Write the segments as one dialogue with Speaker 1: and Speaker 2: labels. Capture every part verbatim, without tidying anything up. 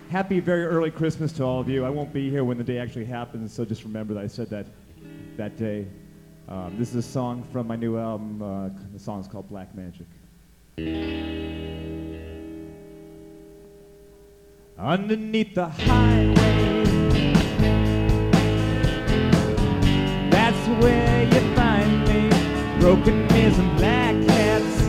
Speaker 1: happy very early Christmas to all of you. I won't be here when the day actually happens, so just remember that I said that that day. Um, this is a song from my new album. Uh, the song is called Black Magic. Underneath the highway, that's where you find me. Broken mirrors and black cats,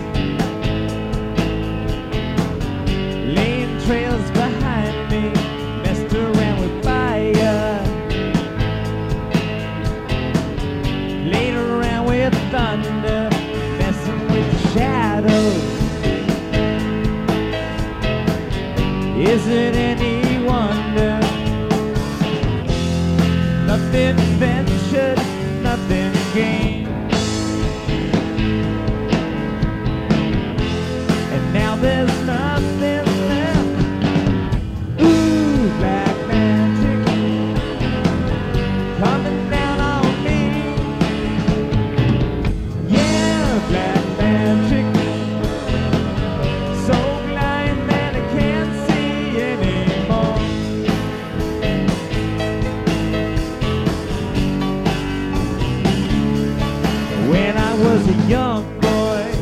Speaker 1: laying trails behind me, messed around with fire, played around with thunder, messing with the shadows. Is it any wonder? Nothing ventured, nothing gained. And now there's nothing left. Ooh, black magic coming down on me. Yeah, black magic, so blind that I can't see anymore. When I was a young boy,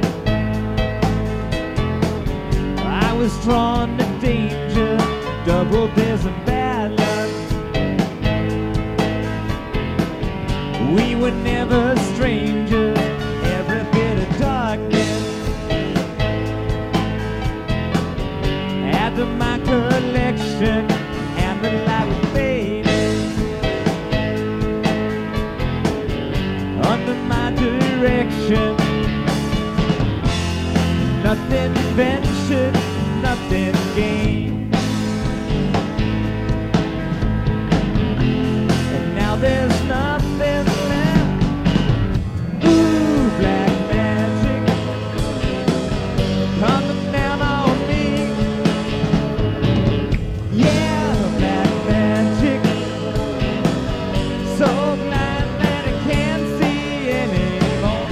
Speaker 1: I was drawn to danger, double dares and bad luck. We were never strangers, every bit of darkness added to my collection, and the light was fading under my direction. Nothing ventured, nothing gained. And now there's nothing left. Ooh, black magic coming down on me. Yeah, black magic, so blind that I can't see anymore.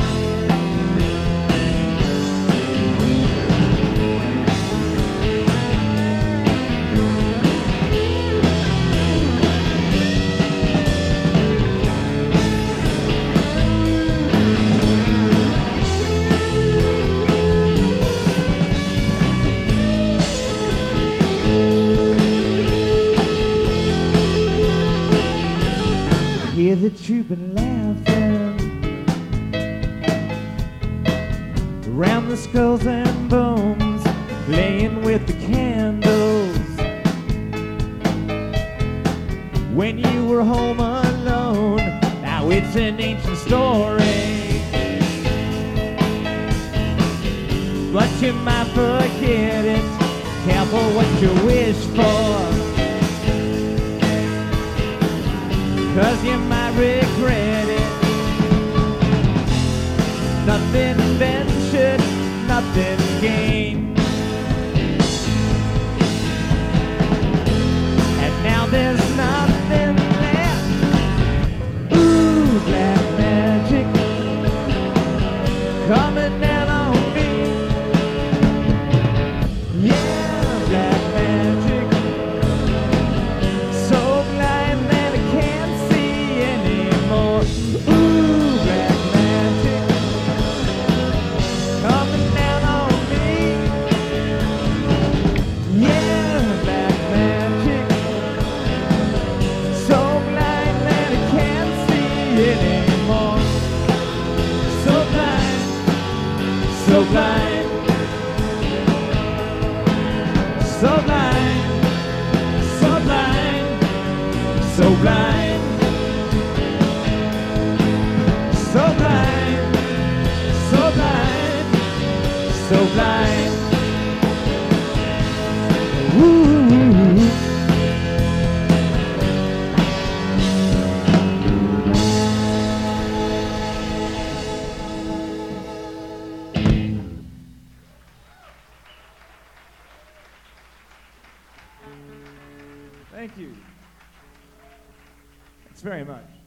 Speaker 1: Hear that you've been laughing around the skulls and bones, playing with the candles when you were home alone. Now it's an ancient story, but you might forget it. Careful what you wish for, 'cause you might regret it. Nothing ventured, nothing gained. And now there's nothing left. Ooh, black magic coming down on me. Yeah, black magic, so blind that I can't see anymore. Ooh, black magic coming down on me. Yeah, black magic, so blind that I can't see anymore. So blind, so blind, so blind, so blind, so blind, so blind, so blind, so blind. Ooh. Thank you. Thanks very much.